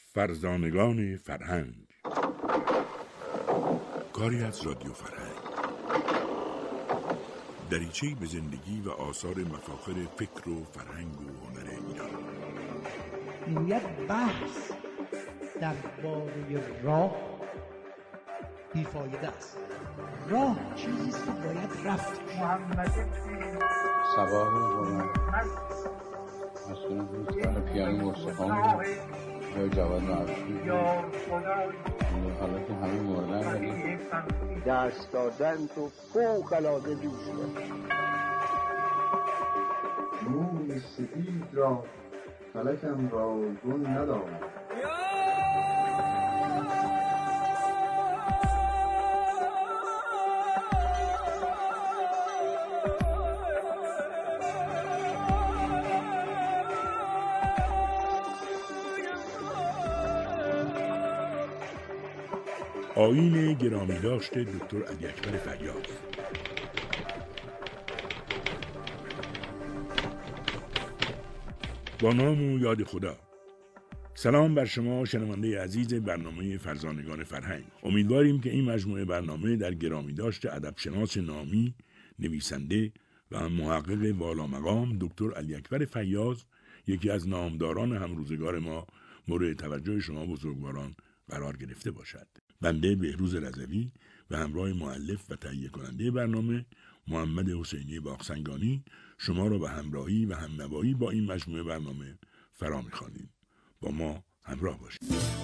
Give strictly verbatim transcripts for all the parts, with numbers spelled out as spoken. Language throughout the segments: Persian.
فرزانگان فرهنگ، کاری از رادیو فرهنگ، دریچه‌ای به زندگی و آثار مفاخر فکر و فرهنگ و هنر ایران. میگوید بحث درباره راه بیفایده است. راه چیزی است که باید رفت. سبا رو مسئول دوستان پیانو مستقام یا جواد معروفی حالا که همه مردن ولی دست دادن تو فوق العاده دوست دارم. موی سفید را فلکم را گون ندارم. آیین گرامی داشته دکتر علی‌اکبر فیاض. با نام و یاد خدا. سلام بر شما شنونده عزیز برنامه فرزانگان فرهنگ. امیدواریم که این مجموعه برنامه در گرامی داشته ادبشناس نامی، نویسنده و محقق والا مقام دکتر علی‌اکبر فیاض، یکی از نامداران همروزگار ما، مورد توجه شما بزرگواران قرار گرفته باشد. بنده بهروز رضوی و همراه مؤلف و تهیه کننده برنامه محمد حسینی باغسنگانی شما را به همراهی و همنوایی با این مجموعه برنامه فرا می‌خوانیم. با ما همراه باشید.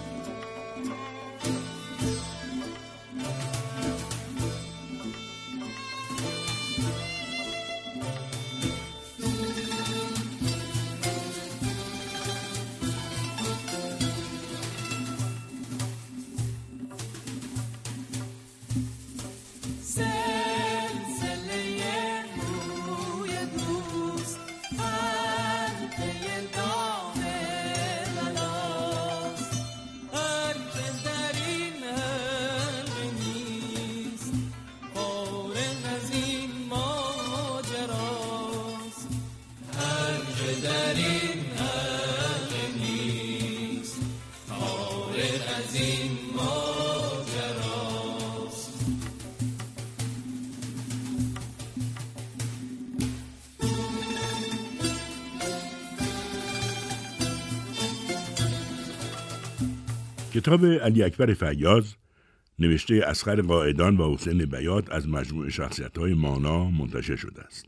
کتاب علی‌اکبر فیاض نوشته اصغر قائدان و حسین بیات از مجموعه شخصیت‌های مانا منتشر شده است.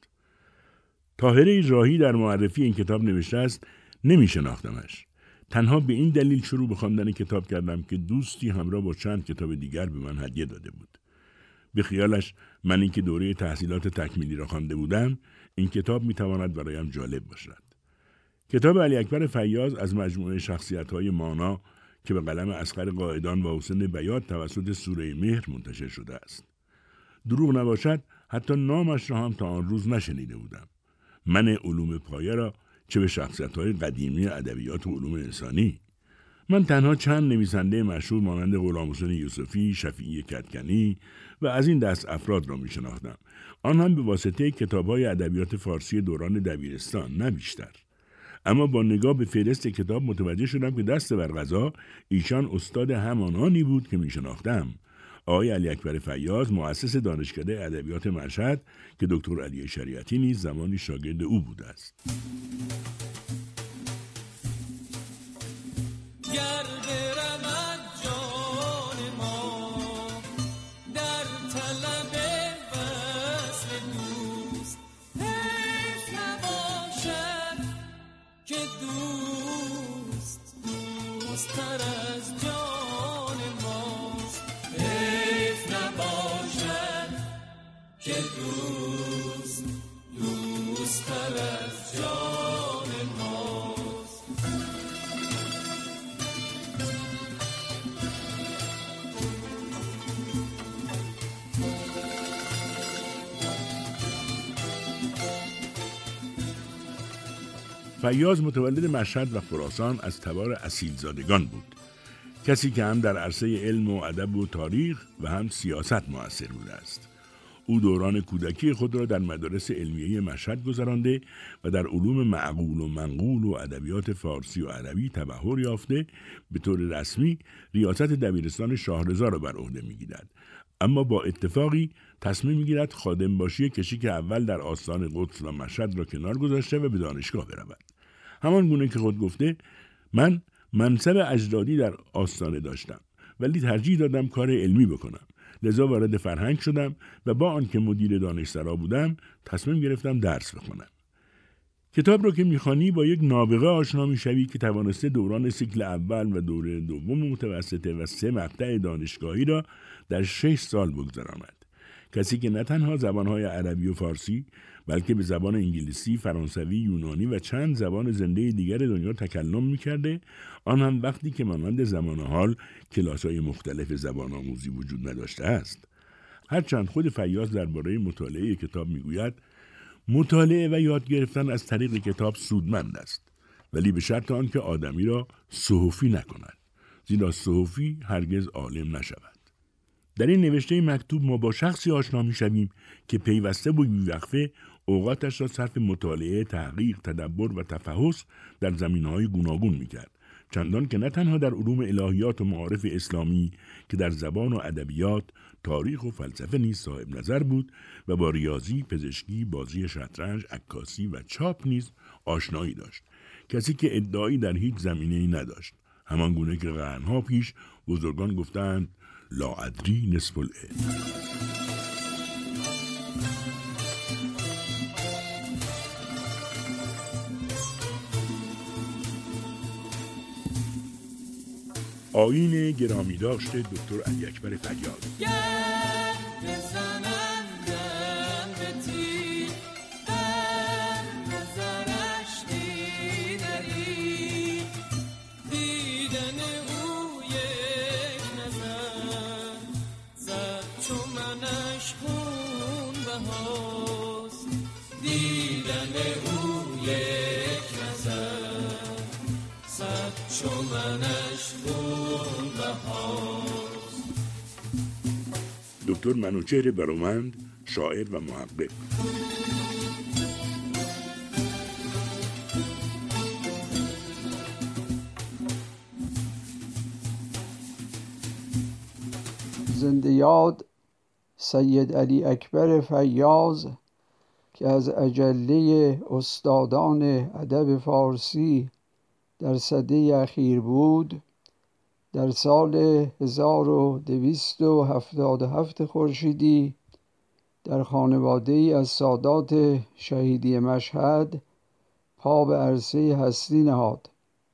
طاهره راهی در معرفی این کتاب نوشته است: نمی شناختمش. تنها به این دلیل شروع به خواندن کتاب کردم که دوستی همراه با چند کتاب دیگر به من هدیه داده بود. به خیالش من این که دوره تحصیلات تکمیلی را خوانده بودم، این کتاب می تواند برایم جالب باشد. کتاب علی‌اکبر فیاض از مجموعه شخصیت‌های مانا که به قلم اصغر قائدان و حسین بیات توسط سوره مهر منتشر شده است. دروغ نباشد حتی نامش را هم تا آن روز نشنیده بودم. من علوم پایه را چه به شخصیت‌های قدیمی ادبیات و علوم انسانی. من تنها چند نویسنده مشهور مانند غلامحسین یوسفی، شفیعی کدکنی و از این دست افراد را می‌شناختم. آن هم به واسطه کتاب‌های ادبیات فارسی دوران دبیرستان، نه بیشتر. اما با نگاه به فهرست کتاب متوجه شدم که دست بر قضا ایشان استاد همانانی بود که می شناختم. آقای علی‌اکبر فیاض مؤسس دانشکده ادبیات مشهد که دکتر علی شریعتی نیز زمانی شاگرد او بوده است. فیاض متولد مشهد و خراسان از تبار اصیلزادگان بود. کسی که هم در عرصه علم و ادب و تاریخ و هم سیاست مؤثر بوده است. او دوران کودکی خود را در مدارس علمیه مشهد گذرانده و در علوم معقول و منقول و ادبیات فارسی و عربی تبحر یافته به طور رسمی ریاست دبیرستان شاهرضا را بر عهده می‌گیرد، اما با اتفاقی تصمیم می‌گیرد خادم باشی کشیک اول در آستان قدس و مشهد را کنار گذاشته و به دانشگاه برود. همان گونه که خود گفته من منصب اجدادی در آستانه داشتم ولی ترجیح دادم کار علمی بکنم، لذا وارد فرهنگ شدم و با آنکه مدیر دانشسرا بودم تصمیم گرفتم درس بخونم. کتاب رو که میخوانی با یک نابغه آشنا میشوی که توانسته دوران سیکل اول و دوره دوم متوسطه و سه مقطع دانشگاهی را در شش سال بگذراند. کسی که نه تنها زبانهای عربی و فارسی بلکه به زبان انگلیسی، فرانسوی، یونانی و چند زبان زنده دیگر دنیا تکلم میکرده، آن هم وقتی که مانند زمان حال کلاس‌های مختلف زبان آموزی وجود نداشته است. هرچند خود فیاض درباره مطالعه کتاب میگوید مطالعه و یاد گرفتن از طریق کتاب سودمند است، ولی به شرط آنکه آدمی را صحفی نکند، زیرا صحفی هرگز عالم نشود. در این نوشته مکتوب ما با شخصی آشنا می‌شویم که پیوسته و بی‌وقفه اوقاتش را صرف مطالعه، تحقیق، تدبر و تفحص در زمینه‌های گوناگون می‌کرد، چندان که نه تنها در علوم الهیات و معارف اسلامی که در زبان و ادبیات، تاریخ و فلسفه نیز صاحب نظر بود و با ریاضی، پزشکی، بازی شطرنج، عکاسی و چاپ نیز آشنایی داشت. کسی که ادعایی در هیچ زمینه‌ای نداشت، همان گونه که قرنها پیش بزرگان گفتند لا ادری نصف العلم. آیین گرامی داشته دکتر علی اکبر فیاض. دکتر منوچهر برومند، شاعر و محقق. زنده یاد سید علی اکبر فیاض که از اجله استادان ادب فارسی در سده اخیر بود، در سال هزار و دویست و هفتاد و هفت خورشیدی در خانواده ای از سادات شهیدی مشهد پا به عرصه هستی نهاد.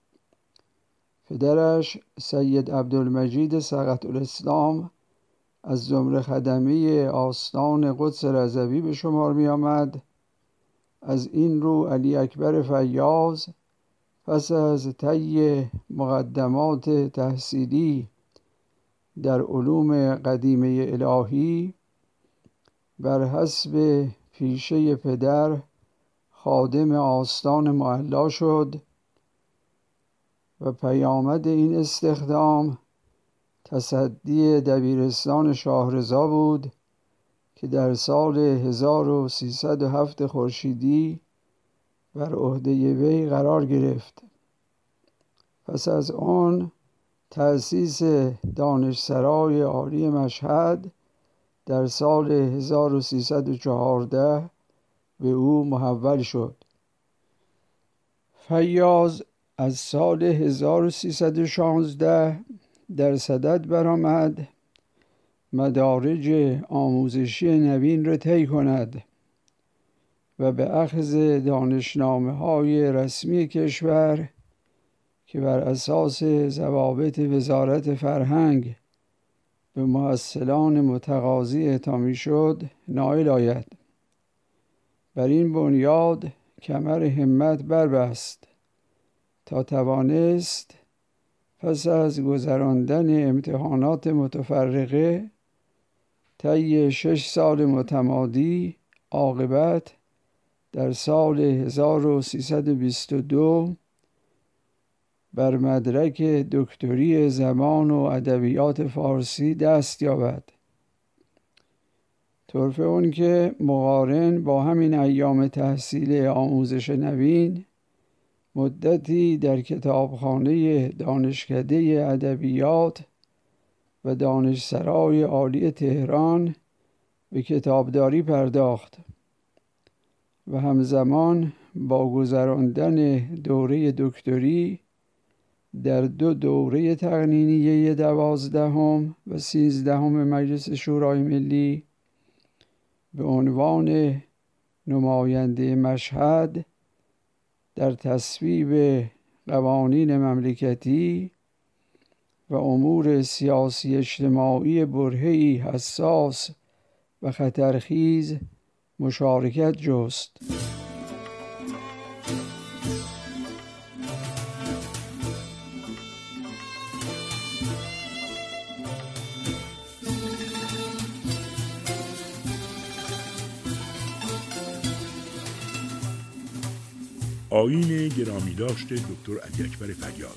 پدرش سید عبدالمجید سقط‌الاسلام از زمره خدمه آستان قدس رضوی به شمار می آمد. از این رو علی اکبر فیاض پس از طی مقدمات تحصیلی در علوم قدیمه الهی بر حسب پیشه پدر خادم آستان معلا شد و پیامد این استخدام تصدی دبیرستان شاهرضا بود که در سال هزار و سیصد و هفت خورشیدی بر عهده وی قرار گرفت. پس از آن تأسیس دانشسرای عالی مشهد در سال هزار و سیصد و چهارده به او محول شد. فیاض از سال هزار و سیصد و شانزده در صدد برآمد مدارج آموزشی نوین را طی کند و به اخذ دانشنامه‌های رسمی کشور که بر اساس ضوابط وزارت فرهنگ به محصلان متقاضی اعطا می‌شد نائل آید. بر این بنیاد کمر همت بربست تا توانست پس از گذراندن امتحانات متفرقه طی شش سال متمادی عاقبت در سال هزار و سیصد و بیست و دو بر مدرک دکتری زبان و ادبیات فارسی دست یابد. طرفه اون که مقارن با همین ایام تحصیل آموزش نوین مدتی در کتابخانه دانشکده ادبیات و دانشسرای عالی تهران به کتابداری پرداخت و همزمان با گذراندن دوره دکتری در دو دوره تقنینیه دوازدهم و سیزدهم مجلس شورای ملی به عنوان نماینده مشهد در تصویب قوانین مملکتی و امور سیاسی اجتماعی برهه‌ای حساس و خطرخیز مشارکت جست. آیین گرامی داشته دکتر علی اکبر فیاض.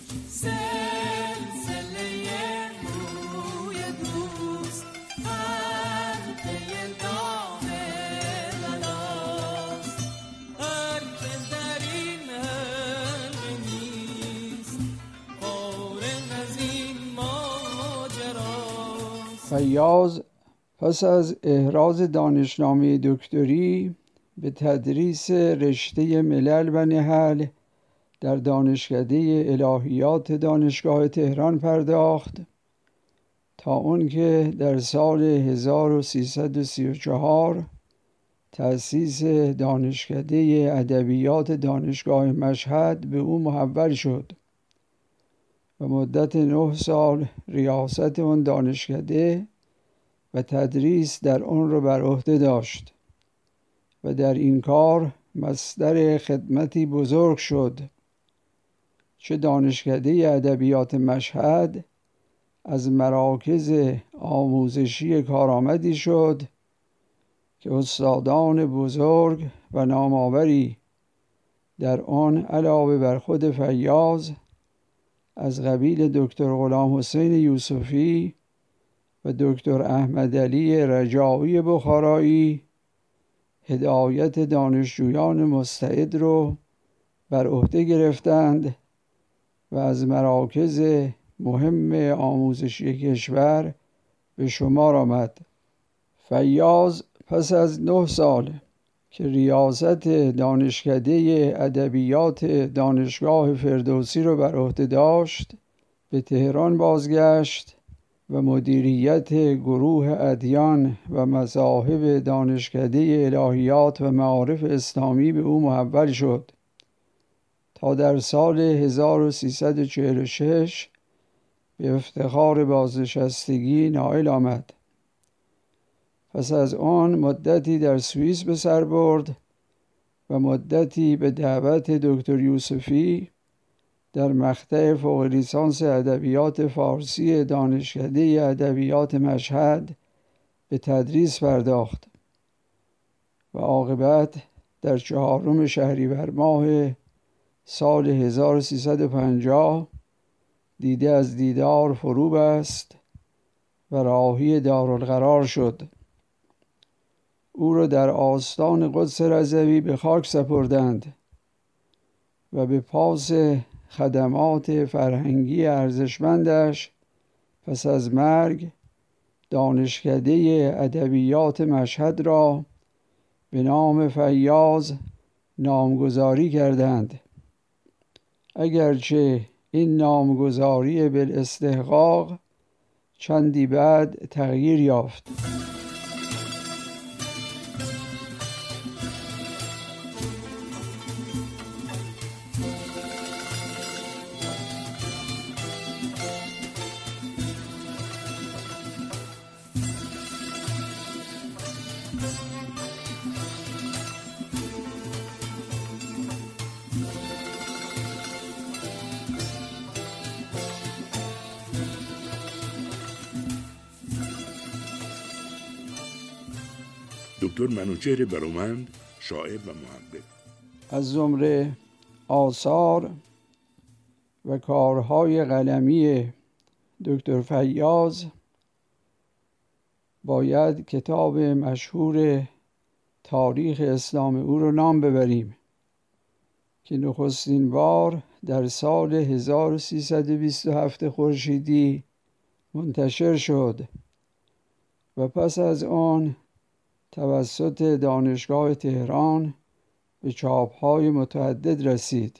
فیاض پس از احراز دانشنامه دکتری به تدریس رشته ملل و نحل در دانشکده الهیات دانشگاه تهران پرداخت تا آنکه در سال هزار و سیصد و سی و چهار تأسیس دانشکده ادبیات دانشگاه مشهد به او محول شد و مدت نه سال ریاست آن دانشکده و تدریس در آن را بر عهده داشت و در این کار مصدر خدمتی بزرگ شد. چه دانشکده ادبیات مشهد از مراکز آموزشی کارآمدی شد که استادان بزرگ و نامآوری در آن علاوه بر خود فیاض از قبیل دکتر غلام حسین یوسفی و دکتر احمد علی رجایی بخارایی هدایت دانشجویان مستعد رو بر عهده گرفتند و از مراکز مهم آموزشی کشور به شمار آمد. فیاض پس از نه سال که ریاست دانشکده ادبیات دانشگاه فردوسی را بر عهده داشت به تهران بازگشت و مدیریت گروه ادیان و مذاهب دانشکده الهیات و معارف اسلامی به او محول شد تا در سال هزار و سیصد و چهل و شش به افتخار بازنشستگی نائل آمد. پس از آن مدتی در سوئیس به سر برد و مدتی به دعوت دکتر یوسفی در مقطع فوق لیسانس ادبیات فارسی دانشکده ادبیات مشهد به تدریس پرداخت و عاقبت در چهارم شهریور ماه سال هزار و سیصد و پنجاه دیده از دیدار فرو بست و راهی دارالقرار شد. او را در آستان قدس رضوی به خاک سپردند و به پاس خدمات فرهنگی ارزشمندش پس از مرگ دانشکده ادبیات مشهد را به نام فیاض نامگذاری کردند، اگرچه این نامگذاری بالاستحقاق چندی بعد تغییر یافت. دکتر منوچهر برومند، شاعر و محقق. از جمله آثار و کارهای قلمی دکتر فیاض باید کتاب مشهور تاریخ اسلام او رو نام ببریم که نخستین بار در سال هزار و سیصد و بیست و هفت خورشیدی منتشر شد و پس از آن توسط دانشگاه تهران به چاپ‌های متعدد رسید.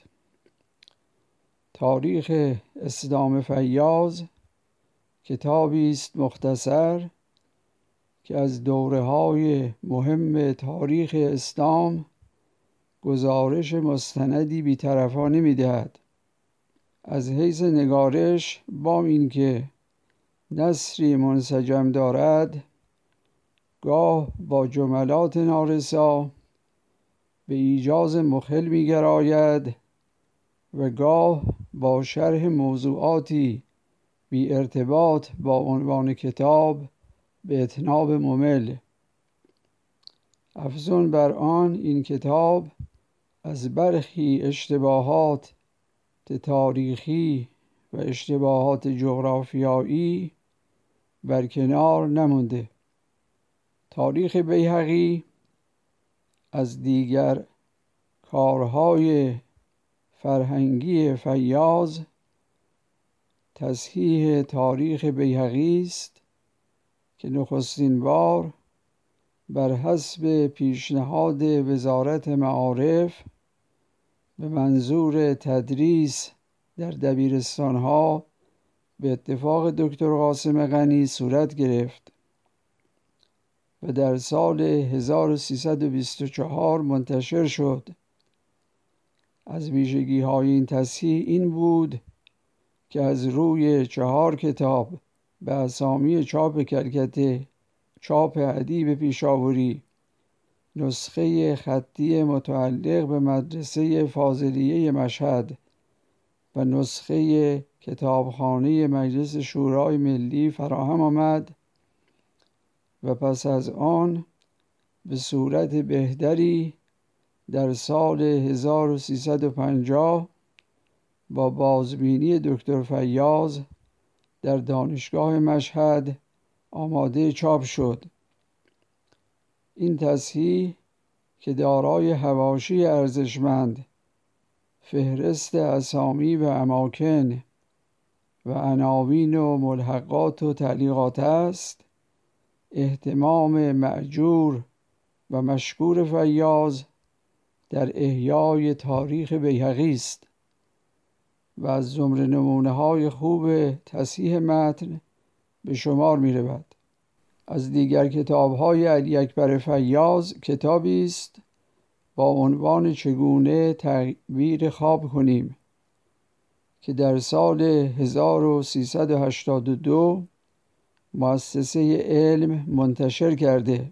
تاریخ اسلام فیاض کتابی است مختصر که از دوره‌های مهم تاریخ اسلام گزارش مستندی بی‌طرفانه می‌دهد. از حیث نگارش با اینکه نثری منسجم دارد، گاه با جملات نارسا به ایجاز مخل می‌گراید و گاه با شرح موضوعاتی بی ارتباط با عنوان کتاب به اطناب ممل. افزون بر آن این کتاب از برخی اشتباهات تاریخی و اشتباهات جغرافیایی برکنار نمانده. تاریخ بیهقی از دیگر کارهای فرهنگی فیاض تصحیح تاریخ بیهقی است که نخستین بار بر حسب پیشنهاد وزارت معارف به منظور تدریس در دبیرستان‌ها به اتفاق دکتر قاسم غنی صورت گرفت و در سال هزار و سیصد و بیست و چهار منتشر شد. از ویژگی‌های این تصحیح این بود که از روی چهار کتاب به اسامی چاپ کلکته، چاپ ادیب پیشاوری، نسخه خطی متعلق به مدرسه فاضلیه مشهد و نسخه کتابخانه مجلس شورای ملی فراهم آمد و پس از آن به صورت بهتری در سال هزار و سیصد و پنجاه با بازبینی دکتر فیاض در دانشگاه مشهد آماده چاپ شد. این تصحیح که دارای حواشی ارزشمند، فهرست اسامی و اماکن و عناوین و ملحقات و تعلیقات است، اهتمام مأجور و مشکور فیاض در احیای تاریخ بیهقی است و از زمره نمونه‌های خوب تصحیح متن به شمار می رود. از دیگر کتاب‌های علی اکبر فیاض کتابی است با عنوان چگونه تعبیر خواب کنیم که در سال هزار و سیصد و هشتاد و دو مؤسسه علم منتشر کرده.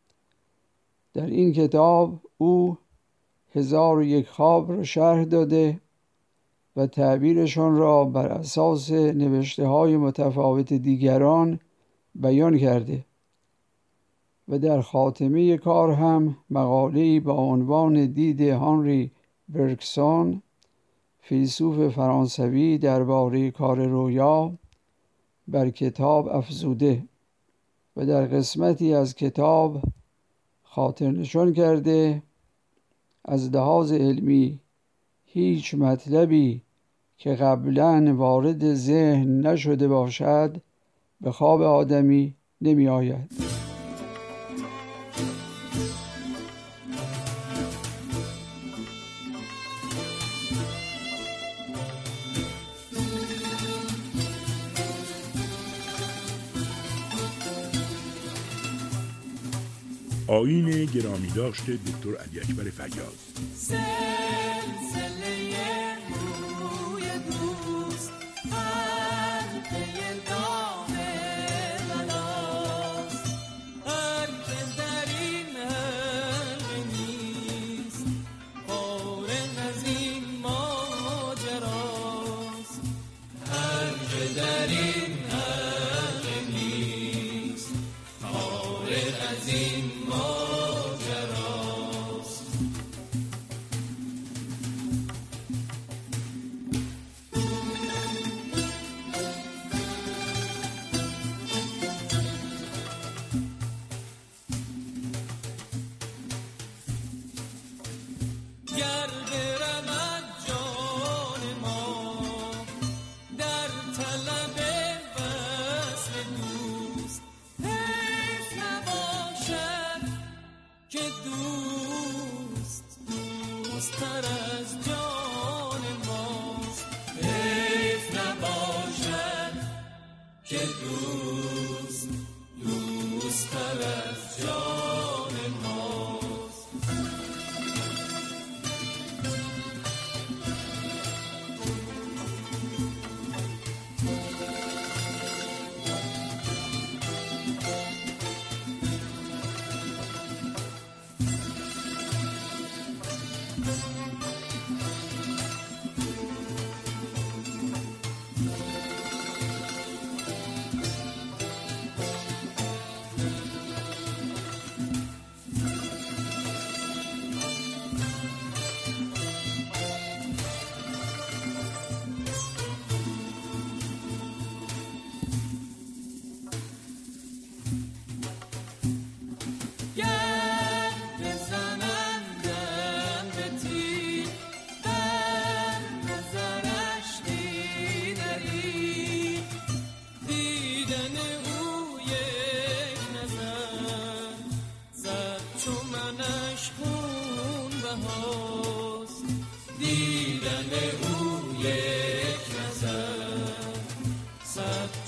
در این کتاب او هزار و یک خواب را شرح داده و تعبیرشان را بر اساس نوشته‌های متفاوت دیگران بیان کرده و در خاتمه کار هم مقاله‌ای با عنوان دید هانری برگسون، فیلسوف فرانسوی، درباره کار رویا بر کتاب افزوده و در قسمتی از کتاب خاطرنشان کرده از لحاظ علمی هیچ مطلبی که قبلاً وارد ذهن نشده باشد به خواب آدمی نمی آید. آیین گرامی داشته دکتر علی اکبر فیاض.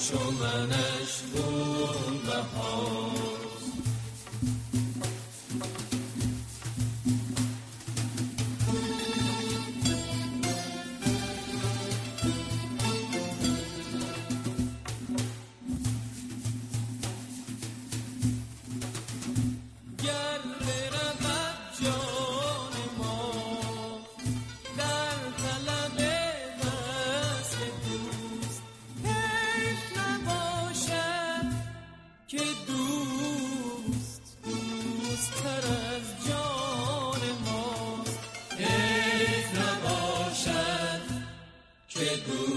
انجمنش گل بهار. که دو